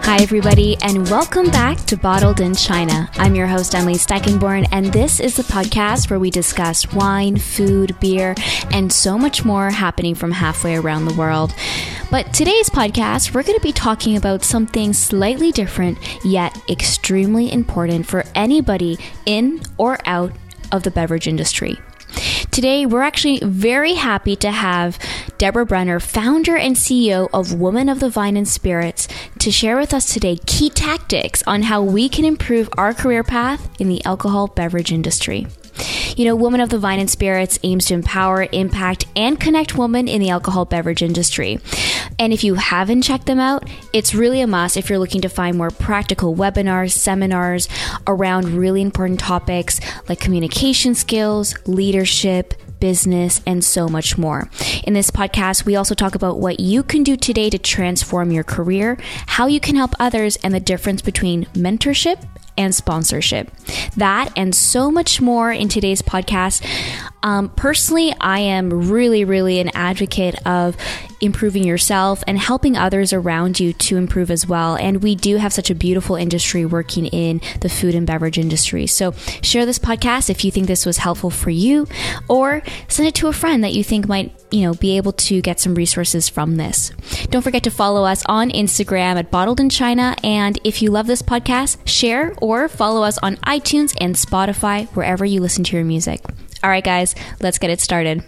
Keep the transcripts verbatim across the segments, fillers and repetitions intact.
Hi, everybody, and welcome back to Bottled in China. I'm your host, Emily Steckenborn, and this is the podcast where we discuss wine, food, beer, and so much more happening from halfway around the world. But today's podcast, we're going to be talking about something slightly different, yet extremely important for anybody in or out of the beverage industry. Today, we're actually very happy to have Deborah Brenner, founder and C E O of Women of the Vine and Spirits, to share with us today key tactics on how we can improve our career path in the alcohol beverage industry. You know, Women of the Vine and Spirits aims to empower, impact, and connect women in the alcohol beverage industry. And if you haven't checked them out, it's really a must if you're looking to find more practical webinars, seminars around really important topics like communication skills, leadership, business, and so much more. In this podcast, we also talk about what you can do today to transform your career, how you can help others, and the difference between mentorship and sponsorship. That and so much more in today's podcast. Um, personally, I am really, really an advocate of improving yourself and helping others around you to improve as well. And we do have such a beautiful industry working in the food and beverage industry. So share this podcast if you think this was helpful for you, or send it to a friend that you think might, you know, be able to get some resources from this. Don't forget to follow us on Instagram at Bottled in China. And if you love this podcast, share or follow us on iTunes and Spotify, wherever you listen to your music. All right, guys, let's get it started.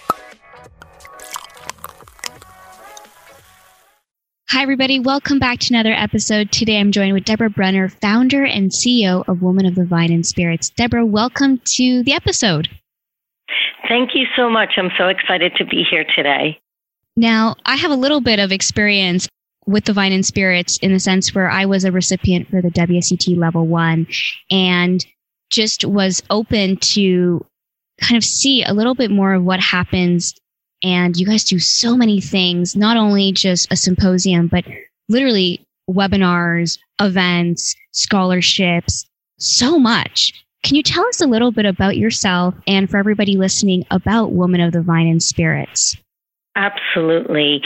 Hi, everybody. Welcome back to another episode. Today, I'm joined with Deborah Brenner, founder and C E O of Women of the Vine and Spirits. Deborah, welcome to the episode. Thank you so much. I'm so excited to be here today. Now, I have a little bit of experience with the Vine and Spirits in the sense where I was a recipient for the W S E T Level one and just was open to kind of see a little bit more of what happens. And you guys do so many things, not only just a symposium, but literally webinars, events, scholarships, so much. Can you tell us a little bit about yourself and for everybody listening about Women of the Vine and Spirits? Absolutely.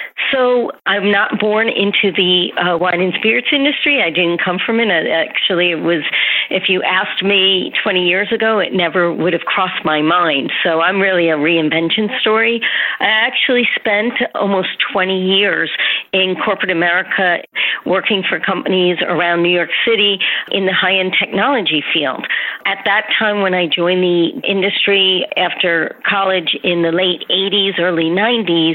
So I'm not born into the uh, wine and spirits industry. I didn't come from it. Actually, it was, if you asked me twenty years ago, it never would have crossed my mind. So I'm really a reinvention story. I actually spent almost twenty years in corporate America working for companies around New York City in the high-end technology field. At that time, when I joined the industry after college in the late eighties, early nineties,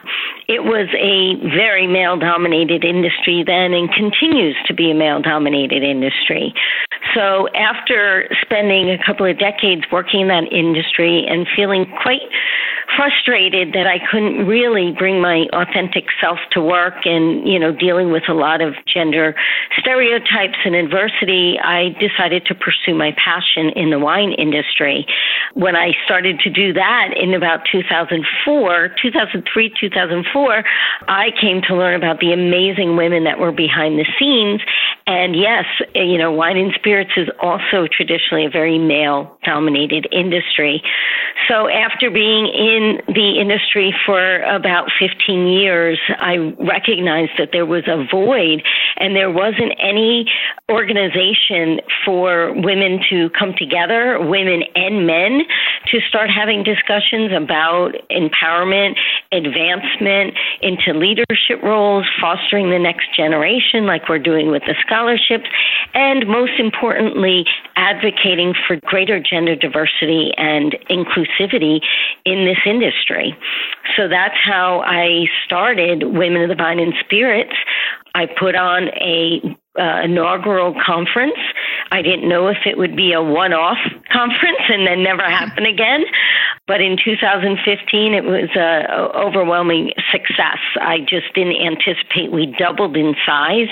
it was a very male-dominated industry then and continues to be a male-dominated industry. So after spending a couple of decades working in that industry and feeling quite frustrated that I couldn't really bring my authentic self to work and, you know, dealing with a lot of gender stereotypes and adversity, I decided to pursue my passion in the wine industry. When I started to do that in about two thousand four, two thousand three, two thousand four, I came to learn about the amazing women that were behind the scenes. And yes, you know, wine and spirits is also traditionally a very male-dominated industry. So after being in the industry for about fifteen years, I recognized that there was a void and there wasn't any organization for women to come together, women and men, to start having discussions about empowerment, advancement into leadership roles, fostering the next generation like we're doing with the scholarships, and most importantly, advocating for greater gender diversity and inclusivity in this industry. So that's how I started Women of the Vine and Spirits. I put on a uh, inaugural conference. I didn't know if it would be a one-off conference and then never happen again. But in two thousand fifteen, it was an overwhelming success. I just didn't anticipate we doubled in size.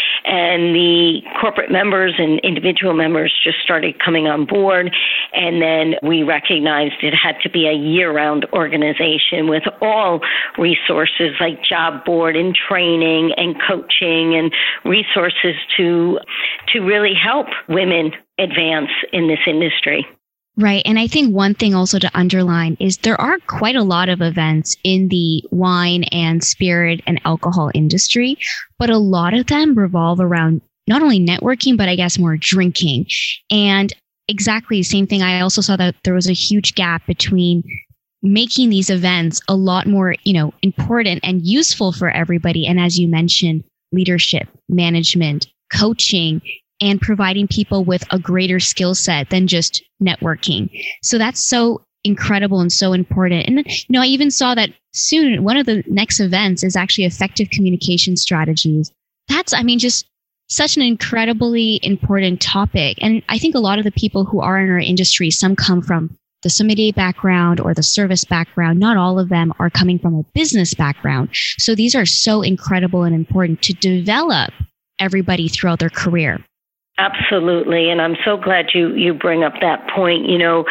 And the corporate members and individual members just started coming on board. And then we recognized it had to be a year-round organization with all resources like job board and training and coaching and resources to to really help women advance in this industry. Right. And I think one thing also to underline is there are quite a lot of events in the wine and spirit and alcohol industry, but a lot of them revolve around not only networking, but I guess more drinking. And exactly the same thing. I also saw that there was a huge gap between making these events a lot more, you know, important and useful for everybody. And as you mentioned, leadership, management, coaching, and providing people with a greater skill set than just networking. So that's so incredible and so important. And, you know, I even saw that soon one of the next events is actually effective communication strategies. That's, I mean, just such an incredibly important topic. And I think a lot of the people who are in our industry, some come from the sommelier background or the service background. Not all of them are coming from a business background. So these are so incredible and important to develop everybody throughout their career. Absolutely. And I'm so glad you, you bring up that point. You know,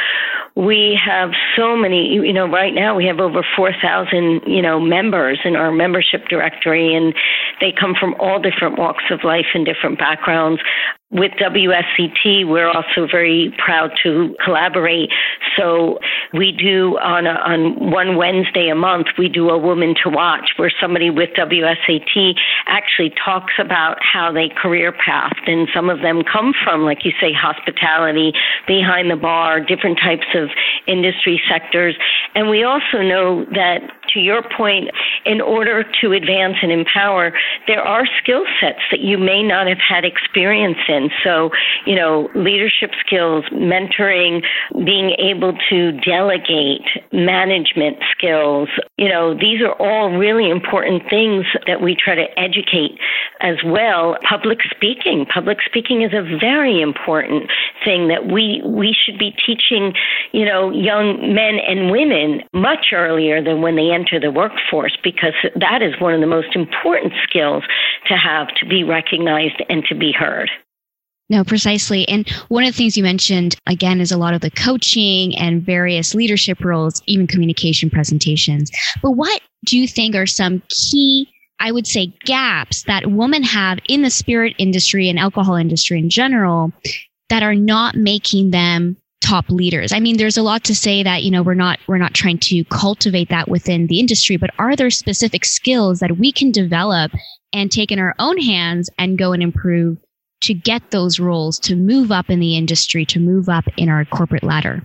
we have so many, you know, right now we have over four thousand, you know, members in our membership directory, and they come from all different walks of life and different backgrounds. With W S C T, we're also very proud to collaborate. So we do on a, on one Wednesday a month, we do a Woman to Watch, where somebody with W S A T actually talks about how they career pathed. And some of them come from, like you say, hospitality, behind the bar, different types of industry sectors. And we also know that, to your point, in order to advance and empower, there are skill sets that you may not have had experience in. So, you know, leadership skills, mentoring, being able to delegate, management skills, you know, these are all really important things that we try to educate as well. Public speaking. Public speaking is a very important thing that we, we should be teaching, you know, young men and women much earlier than when they enter the workforce, because that is one of the most important skills to have, to be recognized and to be heard. No, precisely. And one of the things you mentioned, again, is a lot of the coaching and various leadership roles, even communication presentations. But what do you think are some key, I would say, gaps that women have in the spirit industry and alcohol industry in general that are not making them top leaders? I mean, there's a lot to say that, you know, we're not we're not trying to cultivate that within the industry, but are there specific skills that we can develop and take in our own hands and go and improve to get those roles, to move up in the industry, to move up in our corporate ladder?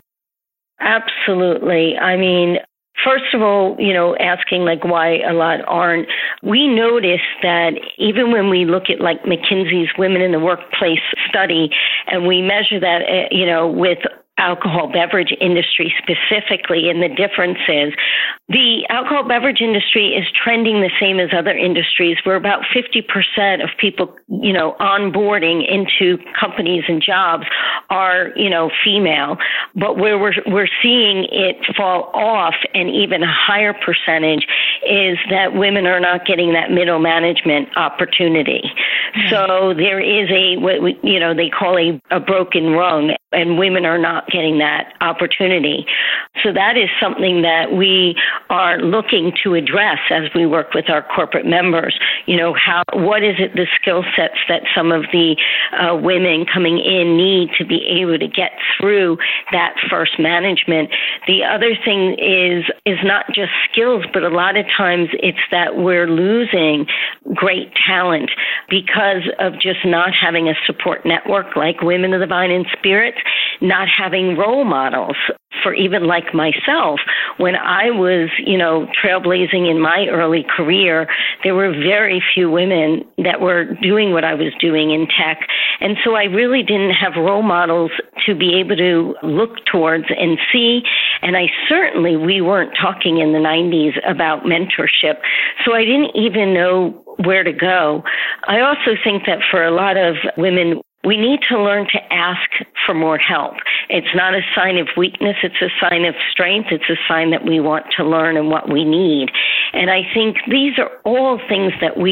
Absolutely. I mean, first of all, you know, asking like why a lot aren't, we notice that even when we look at like McKinsey's Women in the Workplace study, and we measure that, uh, you know, with alcohol beverage industry specifically, and the difference is the alcohol beverage industry is trending the same as other industries, where about fifty percent of people, you know, onboarding into companies and jobs are, you know, female. But where we're, we're seeing it fall off, and even a higher percentage, is that women are not getting that middle management opportunity. Mm-hmm. So there is a, what we, you know, they call a, a broken rung, and women are not getting that opportunity. So that is something that we are looking to address as we work with our corporate members. You know, how, what is it, the skill sets that some of the uh, women coming in need to be able to get through that first management? The other thing is, is not just skills, but a lot of times it's that we're losing great talent because of just not having a support network like Women of the Vine and Spirits, not having role models for even like myself. When I was, you know, trailblazing in my early career, there were very few women that were doing what I was doing in tech. And so I really didn't have role models to be able to look towards and see. And I certainly, we weren't talking in the nineties about mentorship. So I didn't even know where to go. I also think that for a lot of women, we need to learn to ask for more help. It's not a sign of weakness. It's a sign of strength. It's a sign that we want to learn and what we need. And I think these are all things that we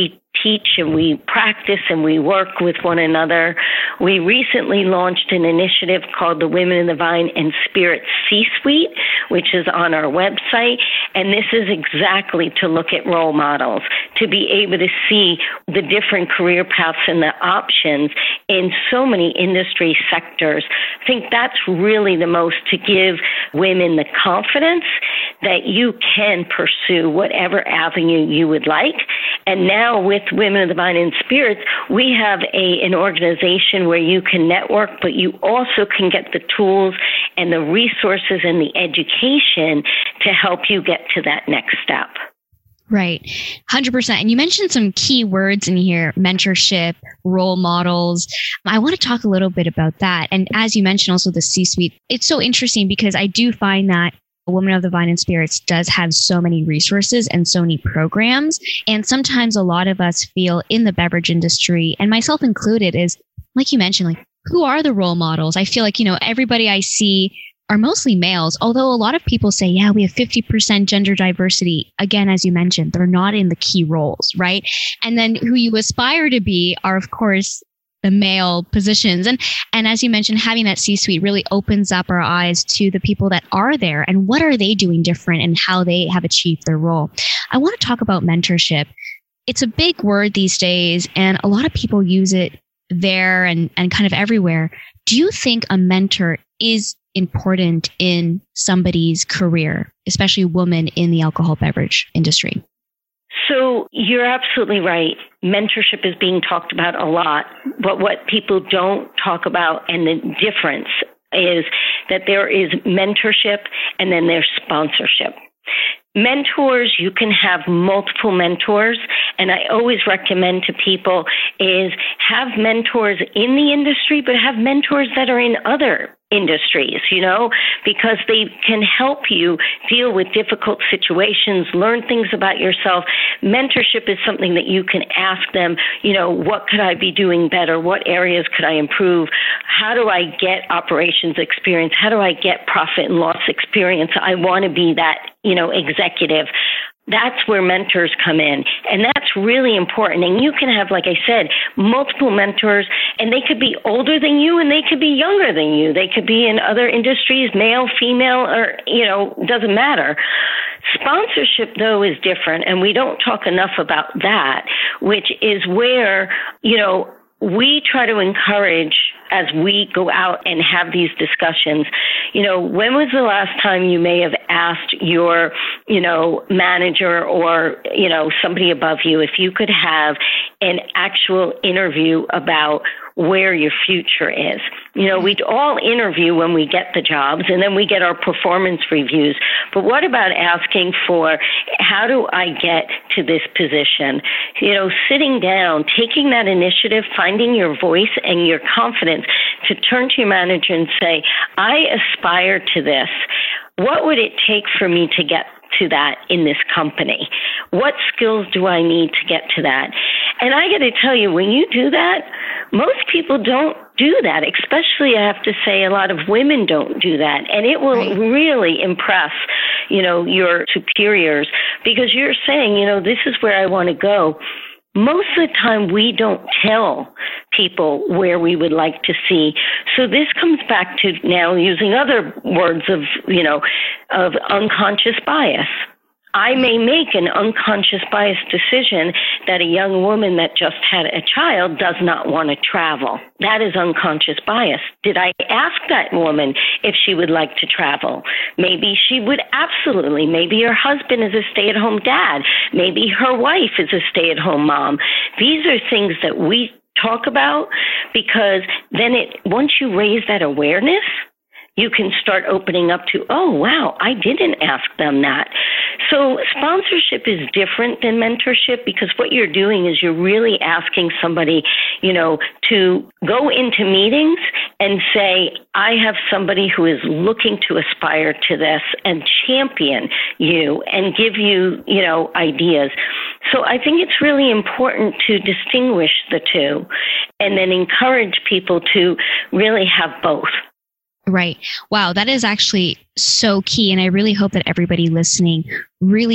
teach and we practice and we work with one another. We recently launched an initiative called the Women in the Vine and Spirit C-Suite, which is on our website. And this is exactly to look at role models, to be able to see the different career paths and the options in so many industry sectors. I think that's really the most, to give women the confidence that you can pursue whatever avenue you would like. And now with Women of the Vine and Spirits, we have a an organization where you can network, but you also can get the tools and the resources and the education to help you get to that next step. Right. one hundred percent. And you mentioned some key words in here: mentorship, role models. I want to talk a little bit about that. And as you mentioned, also the C-suite. It's so interesting because I do find that Women of the Vine and Spirits does have so many resources and so many programs. And sometimes a lot of us feel in the beverage industry, and myself included, is like you mentioned, like, who are the role models? I feel like, you know, everybody I see are mostly males, although a lot of people say, yeah, we have fifty percent gender diversity. Again, as you mentioned, they're not in the key roles, right? And then who you aspire to be are, of course, the male positions. And, and as you mentioned, having that C-suite really opens up our eyes to the people that are there and what are they doing different and how they have achieved their role. I want to talk about mentorship. It's a big word these days, and a lot of people use it there and, and kind of everywhere. Do you think a mentor is important in somebody's career, especially a woman in the alcohol beverage industry? So you're absolutely right. Mentorship is being talked about a lot, but what people don't talk about, and the difference is that there is mentorship and then there's sponsorship. Mentors, you can have multiple mentors, and I always recommend to people is have mentors in the industry, but have mentors that are in other industries, you know, because they can help you deal with difficult situations, learn things about yourself. Mentorship is something that you can ask them, you know, what could I be doing better? What areas could I improve? How do I get operations experience? How do I get profit and loss experience? I want to be that, you know, executive. That's where mentors come in. And that's really important. And you can have, like I said, multiple mentors, and they could be older than you and they could be younger than you. They could be in other industries, male, female, or, you know, doesn't matter. Sponsorship, though, is different. And we don't talk enough about that, which is where, you know, we try to encourage, as we go out and have these discussions, you know, when was the last time you may have asked your, you know, manager or, you know, somebody above you if you could have an actual interview about where your future is? You know, we'd all interview when we get the jobs, and then we get our performance reviews. But what about asking for, how do I get to this position? You know, sitting down, taking that initiative, finding your voice and your confidence to turn to your manager and say, I aspire to this. What would it take for me to get to that in this company? What skills do I need to get to that? And I got to tell you, when you do that, most people don't do that, especially, I have to say, a lot of women don't do that. And it will right. really impress, you know, your superiors, because you're saying, you know, this is where I want to go. Most of the time, we don't tell people where we would like to see. So this comes back to now using other words of, you know, of unconscious bias. I may make an unconscious bias decision that a young woman that just had a child does not want to travel. That is unconscious bias. Did I ask that woman if she would like to travel? Maybe she would, absolutely. Maybe her husband is a stay-at-home dad. Maybe her wife is a stay-at-home mom. These are things that we talk about, because then it, once you raise that awareness, you can start opening up to, oh, wow, I didn't ask them that. So sponsorship is different than mentorship, because what you're doing is you're really asking somebody, you know, to go into meetings and say, I have somebody who is looking to aspire to this, and champion you and give you, you know, ideas. So I think it's really important to distinguish the two and then encourage people to really have both. Right. Wow. That is actually so key. And I really hope that everybody listening really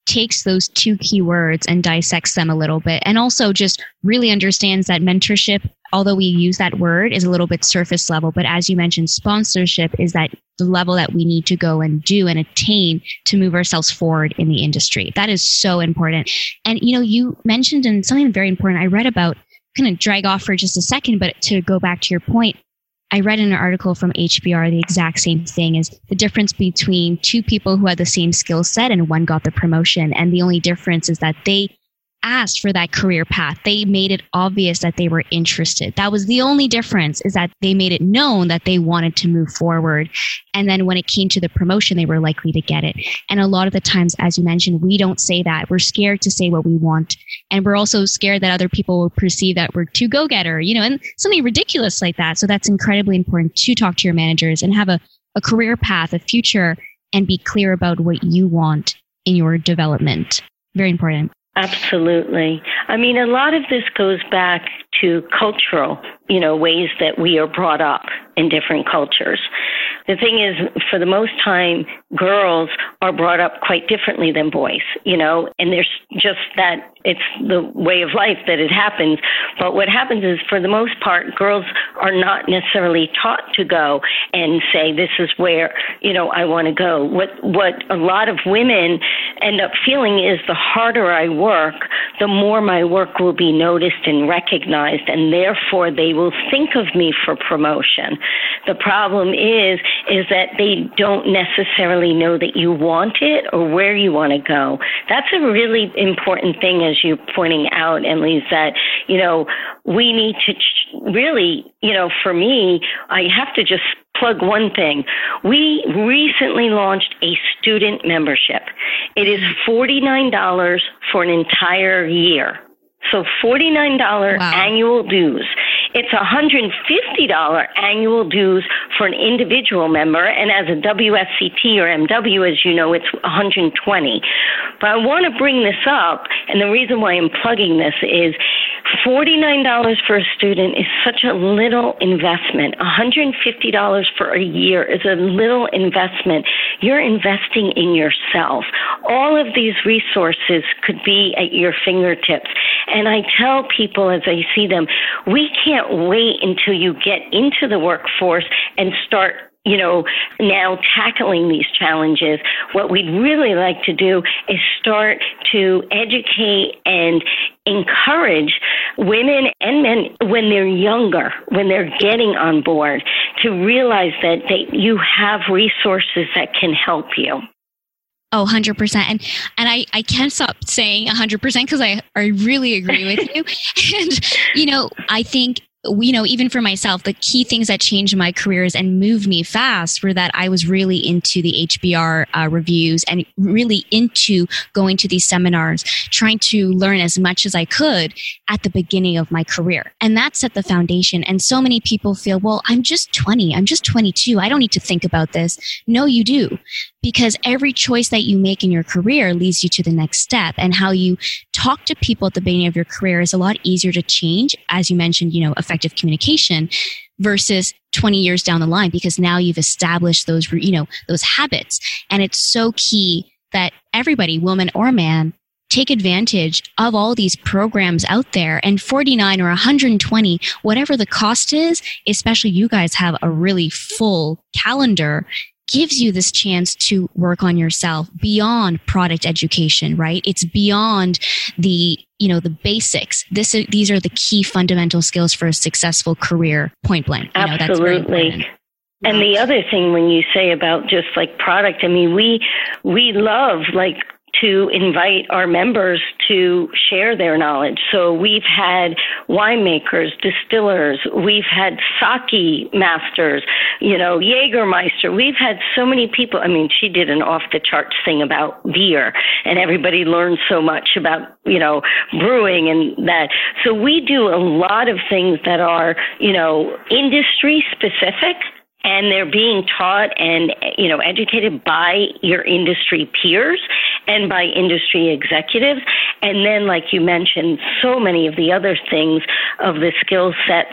takes those two keywords and dissects them a little bit, and also just really understands that mentorship, although we use that word, is a little bit surface level. But as you mentioned, sponsorship is that the level that we need to go and do and attain to move ourselves forward in the industry. That is so important. And, you know, you mentioned and something very important I read about, kind of drag off for just a second, but to go back to your point, I read in an article from H B R the exact same thing, is the difference between two people who had the same skill set and one got the promotion. And the only difference is that they asked for that career path. They made it obvious that they were interested. That was the only difference, is that they made it known that they wanted to move forward. And then when it came to the promotion, they were likely to get it. And a lot of the times, as you mentioned, we don't say that. We're scared to say what we want. And we're also scared that other people will perceive that we're too go-getter, you know, and something ridiculous like that. So that's incredibly important to talk to your managers and have a, a career path, a future, and be clear about what you want in your development. Very important. Absolutely. I mean, a lot of this goes back to cultural, you know, ways that we are brought up in different cultures. The thing is, for the most time, girls are brought up quite differently than boys, you know, and there's just that it's the way of life that it happens. But what happens is, for the most part, girls are not necessarily taught to go and say, this is where, you know, I want to go. What, what a lot of women end up feeling is, the harder I work, the more my work will be noticed and recognized, and therefore they will think of me for promotion. The problem is, is that they don't necessarily know that you want it or where you want to go. That's a really important thing, as you're pointing out, Emily, is that, you know, we need to ch- really, you know, for me, I have to just plug one thing. We recently launched a student membership. It is forty-nine dollars for an entire year. So forty-nine dollars wow. annual dues. It's one hundred fifty dollars annual dues for an individual member, and as a W S C T or M W, as you know, it's one hundred twenty dollars. But I want to bring this up, and the reason why I'm plugging this is forty-nine dollars for a student is such a little investment. one hundred fifty dollars for a year is a little investment. You're investing in yourself. All of these resources could be at your fingertips. And I tell people as I see them, we can't wait until you get into the workforce and start, you know, now tackling these challenges. What we'd really like to do is start to educate and encourage women and men when they're younger, when they're getting on board, to realize that they, you have resources that can help you. Oh, one hundred percent. And and I, I can't stop saying one hundred percent because I, I really agree with you. And, you know, I think, you know, even for myself, the key things that changed my careers and moved me fast were that I was really into the H B R uh, reviews and really into going to these seminars, trying to learn as much as I could at the beginning of my career. And that set the foundation. And so many people feel, well, I'm just twenty. I'm just twenty-two. I don't need to think about this. No, you do. Because every choice that you make in your career leads you to the next step. And how you talk to people at the beginning of your career is a lot easier to change, as you mentioned, you know, effective communication versus twenty years down the line, because now you've established those, you know, those habits. And it's so key that everybody, woman or man, take advantage of all these programs out there. And forty-nine or one hundred twenty, whatever the cost is, especially you guys have a really full calendar, gives you this chance to work on yourself beyond product education, right? It's beyond the, you know, the basics. This, these are the key fundamental skills for a successful career, point blank. You know, absolutely. That's and the other thing, when you say about just like product, I mean, we, we love like to invite our members to share their knowledge. So we've had winemakers, distillers, we've had sake masters, you know, Jägermeister. We've had so many people. I mean, she did an off-the-charts thing about beer, and everybody learned so much about, you know, brewing and that. So we do a lot of things that are, you know, industry specific, and they're being taught and, you know, educated by your industry peers and by industry executives. And then, like you mentioned, so many of the other things of the skill sets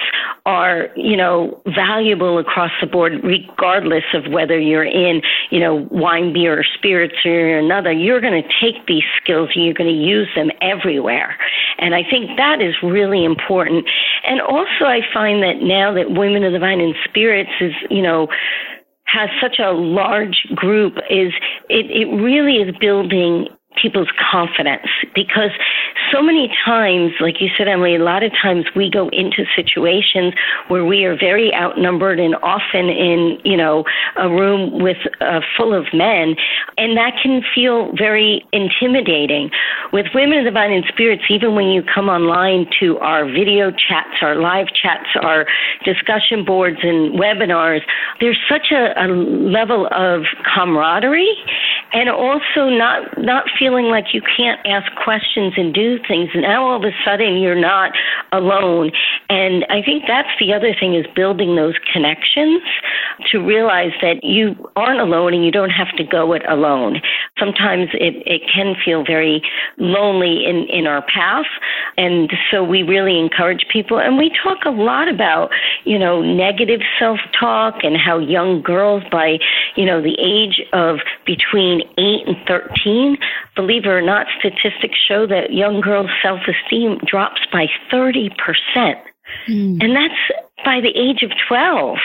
are, you know, valuable across the board, regardless of whether you're in, you know, wine, beer, or spirits or another. You're going to take these skills and you're going to use them everywhere. And I think that is really important. And also I find that now that Women of the Wine and Spirits is, you know, has such a large group, is it, it really is building people's confidence, because so many times, like you said, Emily, a lot of times we go into situations where we are very outnumbered and often in, you know, a room with uh, full of men, and that can feel very intimidating. With Women of the Wine and Spirits, even when you come online to our video chats, our live chats, our discussion boards and webinars, there's such a, a level of camaraderie, and also not not feeling like you can't ask questions and do things. Now all of a sudden you're not alone. And I think that's the other thing, is building those connections to realize that you aren't alone and you don't have to go it alone. Sometimes it, it can feel very lonely in, in our path. And so we really encourage people. And we talk a lot about, you know, negative self-talk and how young girls by, you know, the age of between eight and thirteen, believe it or not, statistics show that young girls' self-esteem drops by thirty percent. Mm. And that's by the age of twelve.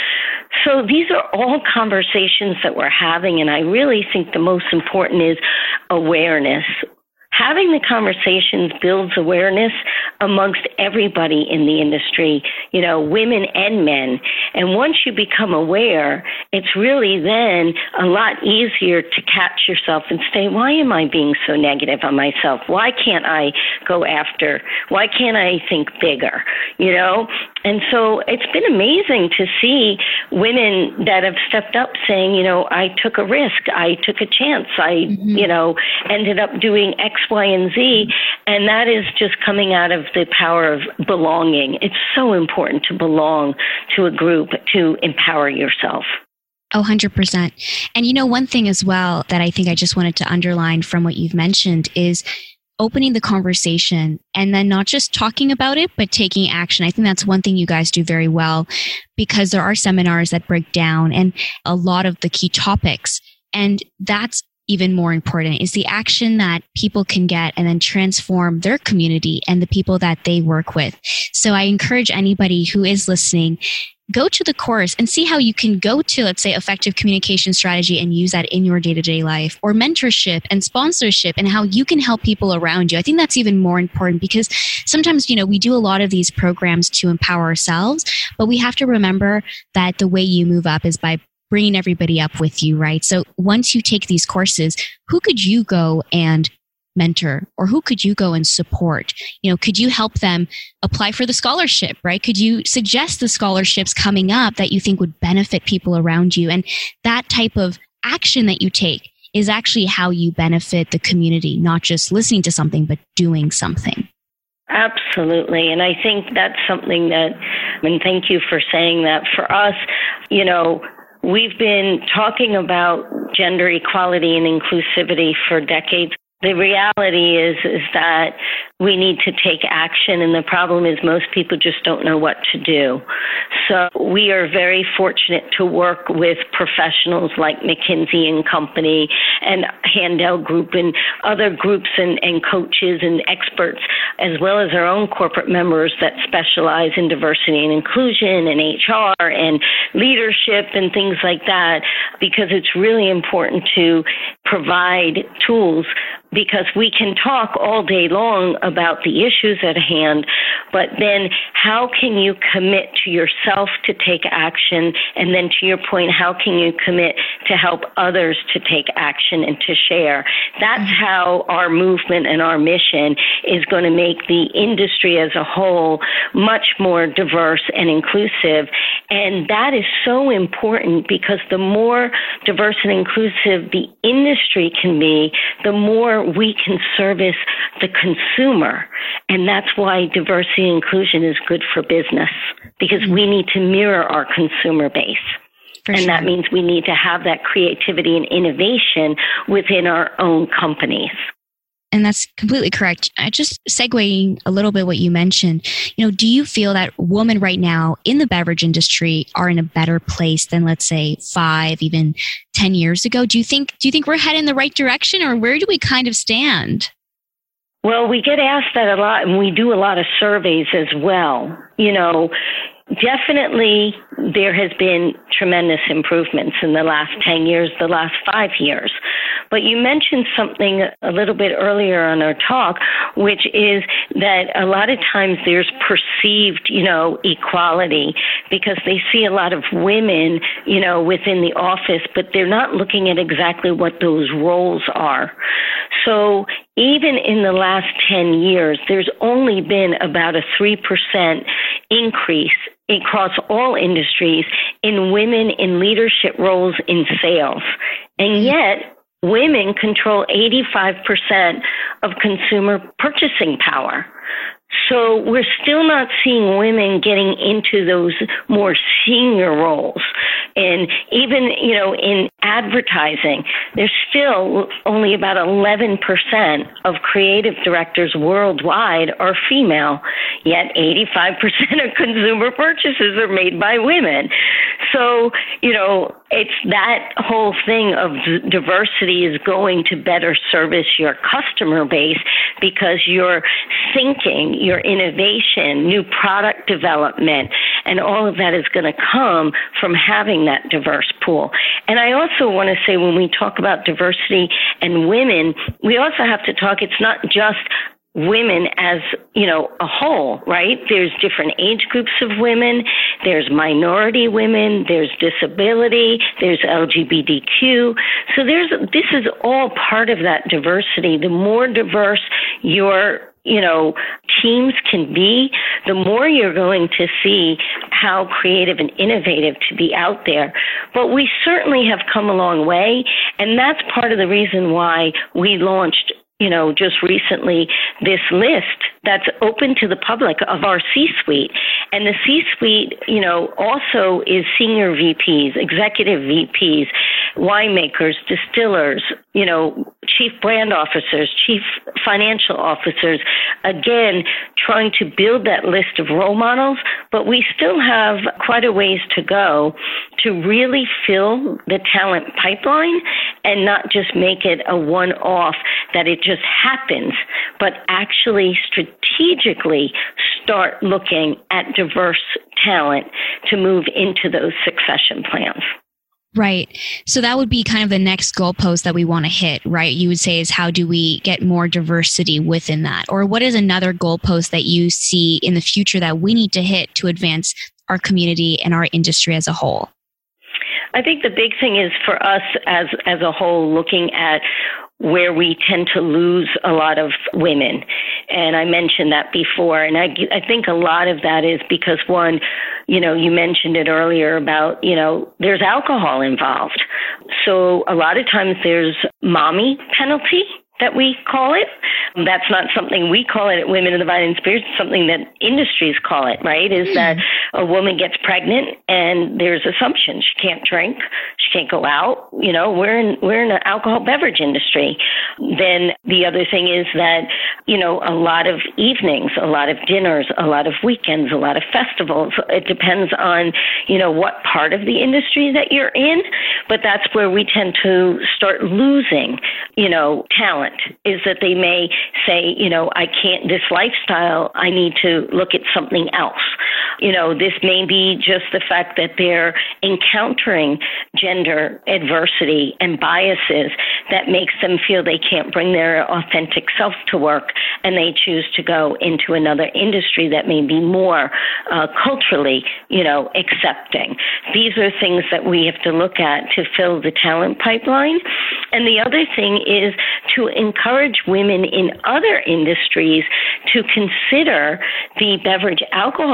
So these are all conversations that we're having, and I really think the most important is awareness. Having the conversations builds awareness amongst everybody in the industry, you know, women and men. And once you become aware, it's really then a lot easier to catch yourself and say, why am I being so negative on myself? Why can't I go after? Why can't I think bigger? You know? And so it's been amazing to see women that have stepped up saying, you know, I took a risk, I took a chance, I, mm-hmm. you know, ended up doing X, Y, and Z. And that is just coming out of the power of belonging. It's so important to belong to a group, to empower yourself. Oh, one hundred percent. And you know, one thing as well that I think I just wanted to underline from what you've mentioned is opening the conversation and then not just talking about it, but taking action. I think that's one thing you guys do very well, because there are seminars that break down and a lot of the key topics. And that's even more important, is the action that people can get and then transform their community and the people that they work with. So I encourage anybody who is listening, go to the course and see how you can go to, let's say, effective communication strategy and use that in your day-to-day life, or mentorship and sponsorship, and how you can help people around you. I think that's even more important, because sometimes, you know, we do a lot of these programs to empower ourselves, but we have to remember that the way you move up is by bringing everybody up with you, right? So once you take these courses, who could you go and mentor, or who could you go and support? You know, could you help them apply for the scholarship, right? Could you suggest the scholarships coming up that you think would benefit people around you? And that type of action that you take is actually how you benefit the community, not just listening to something, but doing something. Absolutely. And I think that's something that, and thank you for saying that. For us, you know, we've been talking about gender equality and inclusivity for decades. The reality is, is that we need to take action, and the problem is most people just don't know what to do. So we are very fortunate to work with professionals like McKinsey and Company and Handel Group and other groups and, and coaches and experts, as well as our own corporate members that specialize in diversity and inclusion and H R and leadership and things like that, because it's really important to provide tools, because we can talk all day long about the issues at hand, but then how can you commit to yourself to take action? And then to your point, how can you commit to help others to take action and to share? That's how our movement and our mission is going to make the industry as a whole much more diverse and inclusive. And that is so important, because the more diverse and inclusive the industry can be, the more we can service the consumer. And that's why diversity and inclusion is good for business, because we need to mirror our consumer base. For and sure. That means we need to have that creativity and innovation within our own companies. And that's completely correct. I just segueing a little bit what you mentioned, you know, do you feel that women right now in the beverage industry are in a better place than, let's say, five, even ten years ago? Do you think, do you think we're heading in the right direction, or where do we kind of stand? Well, we get asked that a lot, and we do a lot of surveys as well. You know, definitely there has been tremendous improvements in the last ten years, the last five years. But you mentioned something a little bit earlier on our talk, which is that a lot of times there's perceived, you know, equality because they see a lot of women, you know, within the office, but they're not looking at exactly what those roles are. So even in the last ten years, there's only been about a three percent increase across all industries in women in leadership roles in sales. And yet, women control eighty-five percent of consumer purchasing power. So we're still not seeing women getting into those more senior roles. And even, you know, in advertising, there's still only about eleven percent of creative directors worldwide are female, yet eighty-five percent of consumer purchases are made by women. So, you know, it's that whole thing of diversity is going to better service your customer base because your thinking, your innovation, new product development, and all of that is going to come from having that diverse pool. And I also want to say when we talk about diversity and women, we also have to talk, it's not just women as, you know, a whole, right? There's different age groups of women, there's minority women, there's disability, there's L G B T Q. So there's, this is all part of that diversity. The more diverse your, you know, teams can be, the more you're going to see how creative and innovative to be out there. But we certainly have come a long way, and that's part of the reason why we launched, you know, just recently this list that's open to the public of our C-suite. And the C-suite, you know, also is senior V Ps, executive V Ps, winemakers, distillers, you know, chief brand officers, chief financial officers, again, trying to build that list of role models, but we still have quite a ways to go to really fill the talent pipeline and not just make it a one-off that it just happens, but actually strategically start looking at diverse talent to move into those succession plans. Right. So that would be kind of the next goalpost that we want to hit, right? You would say is how do we get more diversity within that? Or what is another goalpost that you see in the future that we need to hit to advance our community and our industry as a whole? I think the big thing is for us as as a whole, looking at where we tend to lose a lot of women. And I mentioned that before. And I, I think a lot of that is because, one, you know, you mentioned it earlier about, you know, there's alcohol involved. So a lot of times there's mommy penalty that we call it. That's not something we call it at Women in the Wine and Spirits. It's something that industries call it, right? Is that a woman gets pregnant and there's assumption she can't drink, she can't go out. You know, we're in we're in an alcohol beverage industry. Then the other thing is that, you know, a lot of evenings, a lot of dinners, a lot of weekends, a lot of festivals. It depends on, you know, what part of the industry that you're in, but that's where we tend to start losing, you know, talent. Is that they may say, you know, I can't, this lifestyle, I need to look at something else. You know, this may be just the fact that they're encountering gender adversity and biases that makes them feel they can't bring their authentic self to work, and they choose to go into another industry that may be more uh, culturally, you know, accepting. These are things that we have to look at to fill the talent pipeline. And the other thing is to encourage women in other industries to consider the beverage alcohol industry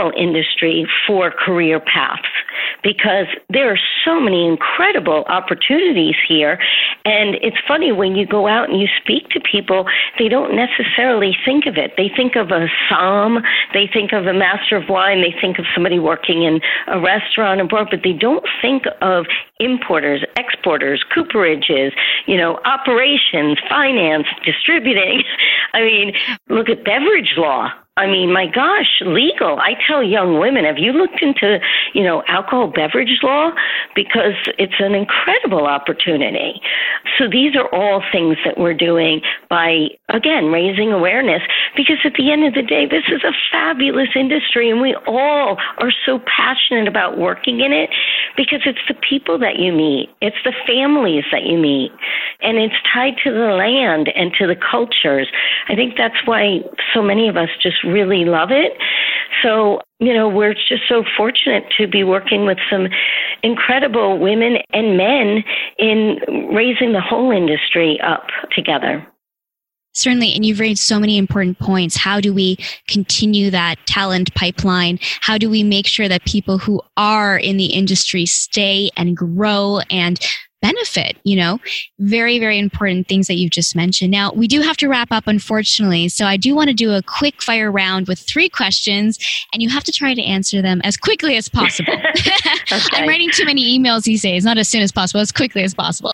industry for career paths, because there are so many incredible opportunities here. And it's funny, when you go out and you speak to people, they don't necessarily think of it. They think of a somm, they think of a master of wine, they think of somebody working in a restaurant abroad, but they don't think of importers, exporters, cooperages, you know, operations, finance, distributing. I mean, look at beverage law. I mean, my gosh, legal. I tell young women, have you looked into, you know, alcohol beverage law? Because it's an incredible opportunity. So these are all things that we're doing by, again, raising awareness, because at the end of the day, this is a fabulous industry, and we all are so passionate about working in it, because it's the people that you meet. It's the families that you meet. And it's tied to the land and to the cultures. I think that's why so many of us just really love it. So, you know, we're just so fortunate to be working with some incredible women and men in raising the whole industry up together. Certainly, and you've raised so many important points. How do we continue that talent pipeline? How do we make sure that people who are in the industry stay and grow and benefit? You know, very, very important things that you've just mentioned. Now, we do have to wrap up, unfortunately. So I do want to do a quick fire round with three questions, and you have to try to answer them as quickly as possible. Okay. I'm writing too many emails these days, not as soon as possible, as quickly as possible.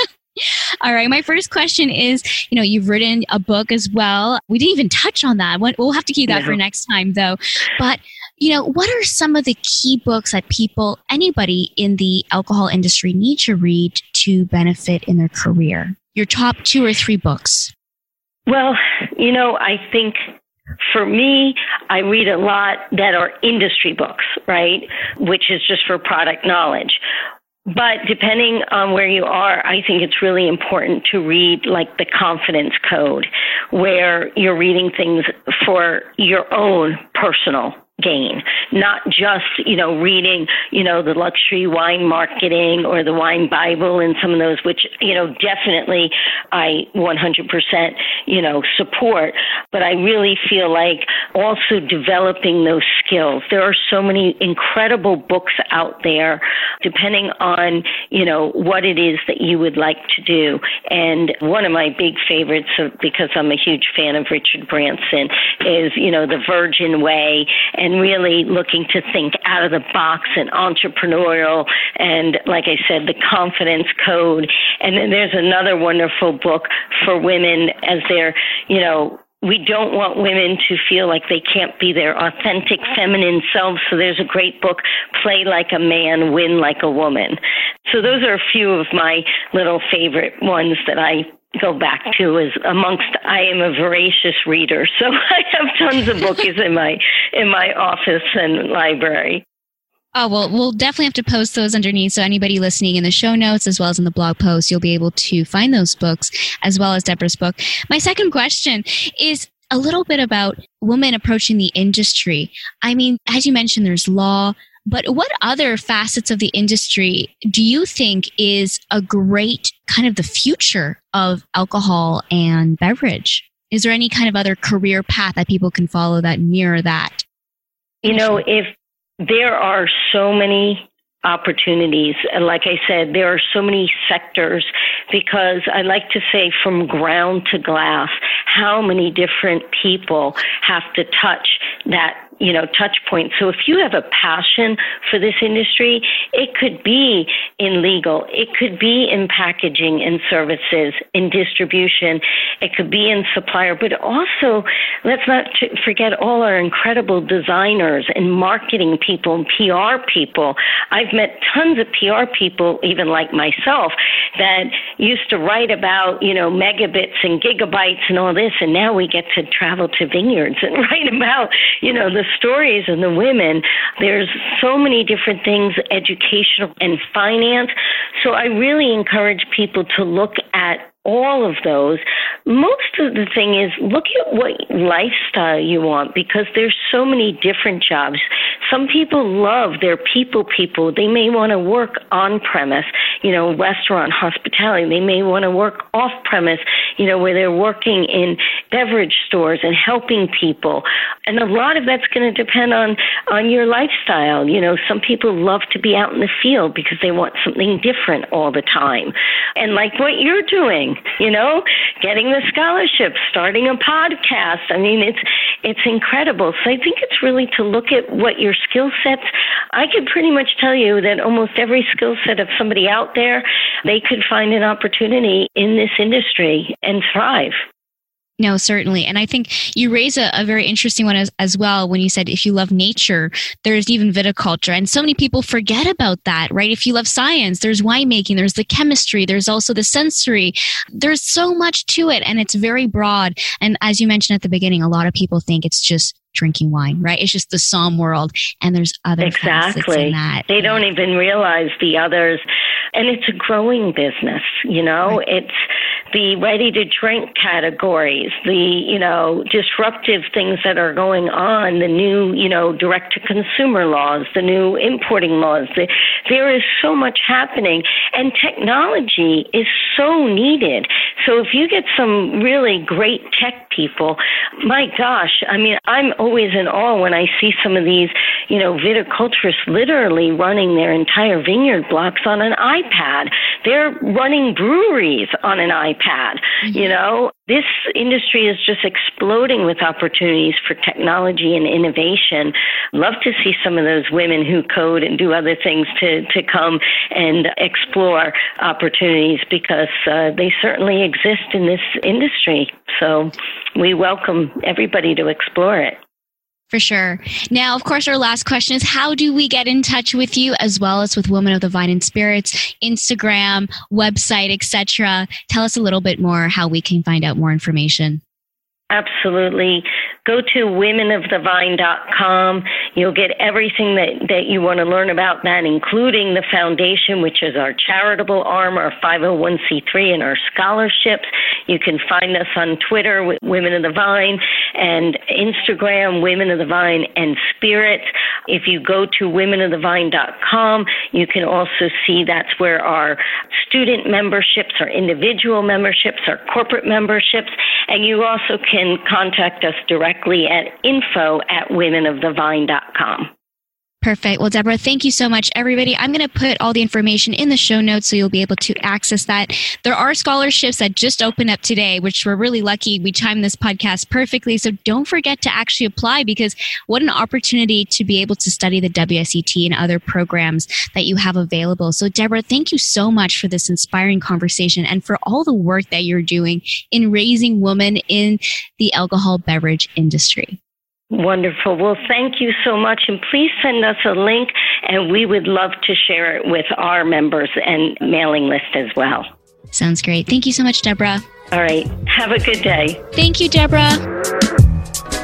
All right. My first question is, you know, you've written a book as well. We didn't even touch on that. We'll have to keep that mm-hmm. for next time, though. But, you know, what are some of the key books that people, anybody in the alcohol industry need to read to benefit in their career? Your top two or three books. Well, you know, I think for me, I read a lot that are industry books, right? Which is just for product knowledge. But depending on where you are, I think it's really important to read like the Confidence Code, where you're reading things for your own personal gain, not just, you know, reading, you know, the luxury wine marketing or the wine Bible and some of those, which, you know, definitely I one hundred percent, you know, support. But I really feel like also developing those skills. There are so many incredible books out there, depending on, you know, what it is that you would like to do. And one of my big favorites, because I'm a huge fan of Richard Branson, is, you know, The Virgin Way, and really looking to think out of the box and entrepreneurial, and like I said, the Confidence Code. And then there's another wonderful book for women as they're, you know, we don't want women to feel like they can't be their authentic feminine selves. So there's a great book, Play Like a Man, Win Like a Woman. So those are a few of my little favorite ones that I go back to, as amongst, I am a voracious reader. So I have tons of books in my, in my office and library. Oh, well, we'll definitely have to post those underneath. So anybody listening in the show notes, as well as in the blog post, you'll be able to find those books, as well as Deborah's book. My second question is a little bit about women approaching the industry. I mean, as you mentioned, there's law, but what other facets of the industry do you think is a great kind of the future of alcohol and beverage? Is there any kind of other career path that people can follow that mirror that? You know, if there are so many opportunities, and like I said, there are so many sectors, because I like to say from ground to glass, how many different people have to touch that, you know, touch point. So if you have a passion for this industry, it could be in legal, it could be in packaging and services, in distribution, it could be in supplier, but also let's not forget all our incredible designers and marketing people and P R people. I've met tons of P R people, even like myself, that used to write about, you know, megabits and gigabytes and all this, and now we get to travel to vineyards and write about, you know, the stories and the women. There's so many different things, educational and finance. So I really encourage people to look at all of those. Most of the thing is look at what lifestyle you want, because there's so many different jobs. Some people love their people people. They may want to work on premise, you know, restaurant, hospitality. They may want to work off premise, you know, where they're working in beverage stores and helping people. And a lot of that's going to depend on, on your lifestyle. You know, some people love to be out in the field because they want something different all the time. And like what you're doing, you know, getting the scholarship, starting a podcast. I mean, it's it's incredible. So I think it's really to look at what your skill sets. I could pretty much tell you that almost every skill set of somebody out there, they could find an opportunity in this industry and thrive. No, certainly. And I think you raise a, a very interesting one as, as well when you said if you love nature, there's even viticulture. And so many people forget about that, right? If you love science, there's winemaking, there's the chemistry, there's also the sensory. There's so much to it, and it's very broad. And as you mentioned at the beginning, a lot of people think it's just drinking wine, right? It's just the somm world, and there's other exactly. facets in that. They don't even realize the others. And it's a growing business, you know? Right. It's the ready-to-drink categories, the, you know, disruptive things that are going on, the new, you know, direct-to-consumer laws, the new importing laws. The, there is so much happening, and technology is so needed. So if you get some really great tech people, my gosh, I mean, I'm always in awe when I see some of these, you know, viticulturists literally running their entire vineyard blocks on an iPad. They're running breweries on an iPad. Mm-hmm. You know, this industry is just exploding with opportunities for technology and innovation. Love to see some of those women who code and do other things to, to come and explore opportunities, because uh, they certainly exist in this industry. So we welcome everybody to explore it. For sure. Now, of course, our last question is, how do we get in touch with you, as well as with Women of the Vine and Spirits, Instagram, website, et cetera? Tell us a little bit more how we can find out more information. Absolutely. Go to women of the vine dot com. You'll get everything that, that you want to learn about that, including the foundation, which is our charitable arm, our five oh one c three, and our scholarships. You can find us on Twitter, Women of the Vine, and Instagram, Women of the Vine and Spirits. If you go to women of the vine dot com, you can also see that's where our student memberships, our individual memberships, our corporate memberships, and you also can contact us directly at info at women of the vine dot com. Perfect. Well, Deborah, thank you so much, everybody. I'm going to put all the information in the show notes so you'll be able to access that. There are scholarships that just opened up today, which we're really lucky. We timed this podcast perfectly. So don't forget to actually apply, because what an opportunity to be able to study the W S E T and other programs that you have available. So, Deborah, thank you so much for this inspiring conversation and for all the work that you're doing in raising women in the alcohol beverage industry. Wonderful. Well, thank you so much. And please send us a link, and we would love to share it with our members and mailing list as well. Sounds great. Thank you so much, Deborah. All right. Have a good day. Thank you, Deborah.